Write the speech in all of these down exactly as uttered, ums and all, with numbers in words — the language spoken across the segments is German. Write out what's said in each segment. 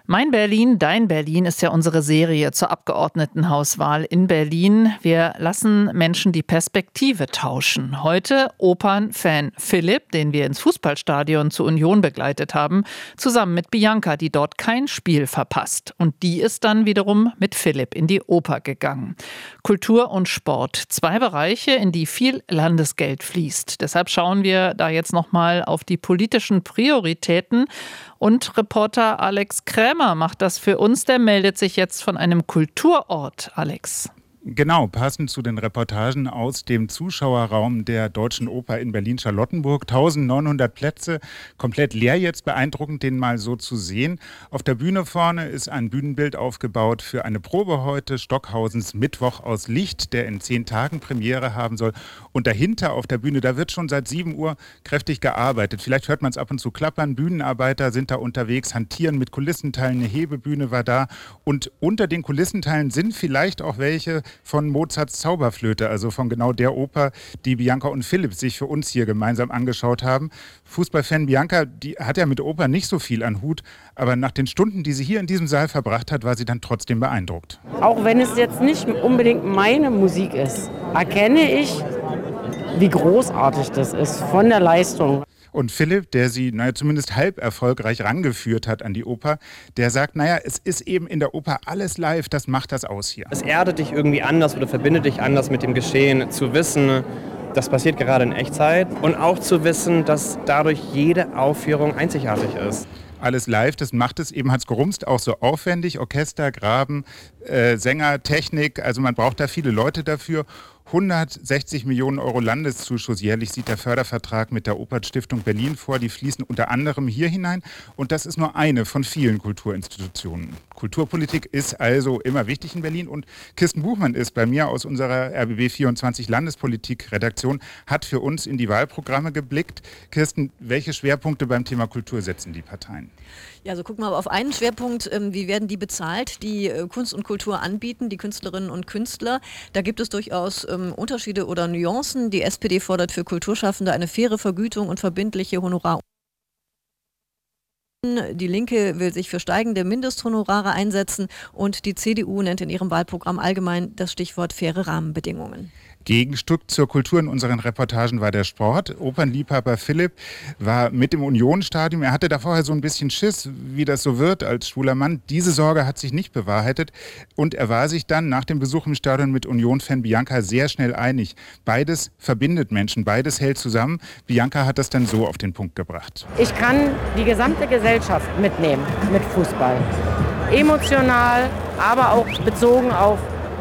Mein Berlin, dein Berlin ist ja unsere Serie zur Abgeordnetenhauswahl in Berlin. Wir lassen Menschen die Perspektive tauschen. Heute Opernfan Philipp, den wir ins Fußballstadion zur Union begleitet haben, zusammen mit Bianca, die dort kein Spiel verpasst. Und die ist dann wiederum mit Philipp in die Oper gegangen. Kultur und Sport, zwei Bereiche, in die viel Landesgeld fließt. Deshalb schauen wir da jetzt nochmal auf die politischen Prioritäten. Und Reporter Alex Krämer macht das für uns. Der meldet sich jetzt von einem Kulturort. Alex. Genau, passend zu den Reportagen aus dem Zuschauerraum der Deutschen Oper in Berlin-Charlottenburg. eintausendneunhundert Plätze, komplett leer jetzt, beeindruckend, den mal so zu sehen. Auf der Bühne vorne ist ein Bühnenbild aufgebaut für eine Probe heute, Stockhausens Mittwoch aus Licht, der in zehn Tagen Premiere haben soll. Und dahinter auf der Bühne, da wird schon seit sieben Uhr kräftig gearbeitet. Vielleicht hört man es ab und zu klappern, Bühnenarbeiter sind da unterwegs, hantieren mit Kulissenteilen, eine Hebebühne war da. Und unter den Kulissenteilen sind vielleicht auch welche von Mozarts Zauberflöte, also von genau der Oper, die Bianca und Philipp sich für uns hier gemeinsam angeschaut haben. Fußballfan Bianca, die hat ja mit Oper nicht so viel an Hut, aber nach den Stunden, die sie hier in diesem Saal verbracht hat, war sie dann trotzdem beeindruckt. Auch wenn es jetzt nicht unbedingt meine Musik ist, erkenne ich, wie großartig das ist von der Leistung. Und Philipp, der sie naja, zumindest halb erfolgreich rangeführt hat an die Oper, der sagt, naja, es ist eben in der Oper alles live, das macht das aus hier. Es erdet dich irgendwie anders oder verbindet dich anders mit dem Geschehen, zu wissen, das passiert gerade in Echtzeit und auch zu wissen, dass dadurch jede Aufführung einzigartig ist. Alles live, das macht es eben, hat's gerumst, auch so aufwendig, Orchester, Graben, äh, Sänger, Technik, also man braucht da viele Leute dafür. hundertsechzig Millionen Euro Landeszuschuss jährlich sieht der Fördervertrag mit der Opernstiftung Berlin vor. Die fließen unter anderem hier hinein. Und das ist nur eine von vielen Kulturinstitutionen. Kulturpolitik ist also immer wichtig in Berlin. Und Kirsten Buchmann ist bei mir aus unserer R B B vierundzwanzig Landespolitik-Redaktion, hat für uns in die Wahlprogramme geblickt. Kirsten, welche Schwerpunkte beim Thema Kultur setzen die Parteien? Ja, also gucken wir mal auf einen Schwerpunkt. Wie werden die bezahlt, die Kunst und Kultur anbieten, die Künstlerinnen und Künstler? Da gibt es durchaus ähm, Unterschiede oder Nuancen. Die S P D fordert für Kulturschaffende eine faire Vergütung und verbindliche Honorar. Die Linke will sich für steigende Mindesthonorare einsetzen und die C D U nennt in ihrem Wahlprogramm allgemein das Stichwort faire Rahmenbedingungen. Gegenstück zur Kultur in unseren Reportagen war der Sport. Opernliebhaber Philipp war mit im Unionsstadion. Er hatte da vorher so ein bisschen Schiss, wie das so wird als schwuler Mann. Diese Sorge hat sich nicht bewahrheitet und er war sich dann nach dem Besuch im Stadion mit Union-Fan Bianca sehr schnell einig. Beides verbindet Menschen, beides hält zusammen. Bianca hat das dann so auf den Punkt gebracht. Ich kann die gesamte Gesellschaft mitnehmen mit Fußball. Emotional, aber auch bezogen auf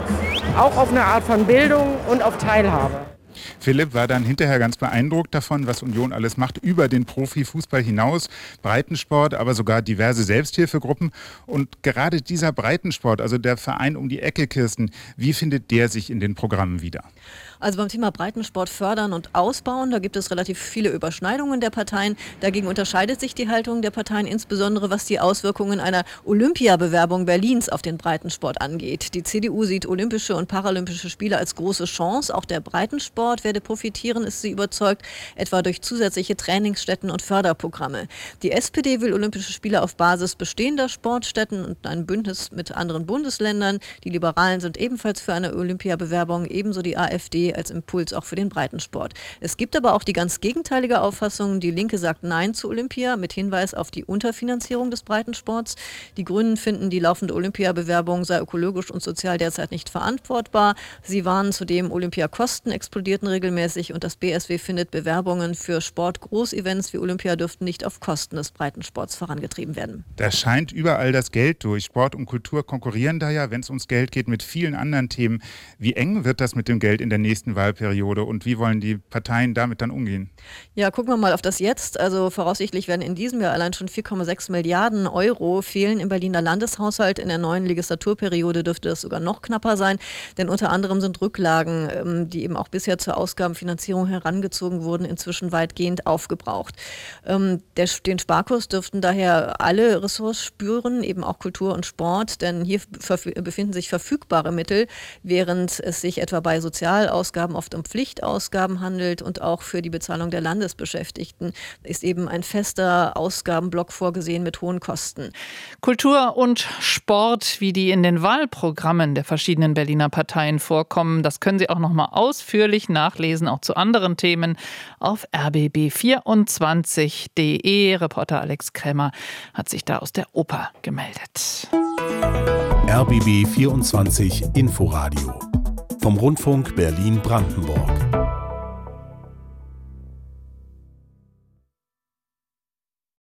auch auf eine Art von Bildung und auf Teilhabe. Philipp war dann hinterher ganz beeindruckt davon, was Union alles macht, über den Profifußball hinaus, Breitensport, aber sogar diverse Selbsthilfegruppen. Und gerade dieser Breitensport, also der Verein um die Ecke, Kirsten, wie findet der sich in den Programmen wieder? Also beim Thema Breitensport fördern und ausbauen, da gibt es relativ viele Überschneidungen der Parteien. Dagegen unterscheidet sich die Haltung der Parteien, insbesondere was die Auswirkungen einer Olympiabewerbung Berlins auf den Breitensport angeht. Die C D U sieht Olympische und Paralympische Spiele als große Chance. Auch der Breitensport werde profitieren, ist sie überzeugt, etwa durch zusätzliche Trainingsstätten und Förderprogramme. Die S P D will Olympische Spiele auf Basis bestehender Sportstätten und ein Bündnis mit anderen Bundesländern. Die Liberalen sind ebenfalls für eine Olympiabewerbung, ebenso die A f D als Impuls auch für den Breitensport. Es gibt aber auch die ganz gegenteilige Auffassung. Die Linke sagt Nein zu Olympia mit Hinweis auf die Unterfinanzierung des Breitensports. Die Grünen finden, die laufende Olympiabewerbung sei ökologisch und sozial derzeit nicht verantwortbar. Sie warnen zudem, Olympiakosten explodierten regelmäßig und das B S W findet, Bewerbungen für Sport-Großevents wie Olympia dürften nicht auf Kosten des Breitensports vorangetrieben werden. Da scheint überall das Geld durch. Sport und Kultur konkurrieren da ja, wenn es ums Geld geht, mit vielen anderen Themen. Wie eng wird das mit dem Geld in der nächsten Wahlperiode und wie wollen die Parteien damit dann umgehen? Ja, gucken wir mal auf das Jetzt. Also voraussichtlich werden in diesem Jahr allein schon vier Komma sechs Milliarden Euro fehlen im Berliner Landeshaushalt. In der neuen Legislaturperiode dürfte das sogar noch knapper sein, denn unter anderem sind Rücklagen, die eben auch bisher zur Ausgabenfinanzierung herangezogen wurden, inzwischen weitgehend aufgebraucht. Der, den Sparkurs dürften daher alle Ressorts spüren, eben auch Kultur und Sport, denn hier befinden sich verfügbare Mittel, während es sich etwa bei Sozialausgaben Ausgaben oft um Pflichtausgaben handelt und auch für die Bezahlung der Landesbeschäftigten ist eben ein fester Ausgabenblock vorgesehen mit hohen Kosten. Kultur und Sport, wie die in den Wahlprogrammen der verschiedenen Berliner Parteien vorkommen, das können Sie auch noch mal ausführlich nachlesen, auch zu anderen Themen auf r b b vierundzwanzig punkt d e. Reporter Alex Krämer hat sich da aus der Oper gemeldet. R B B vierundzwanzig Inforadio vom Rundfunk Berlin-Brandenburg.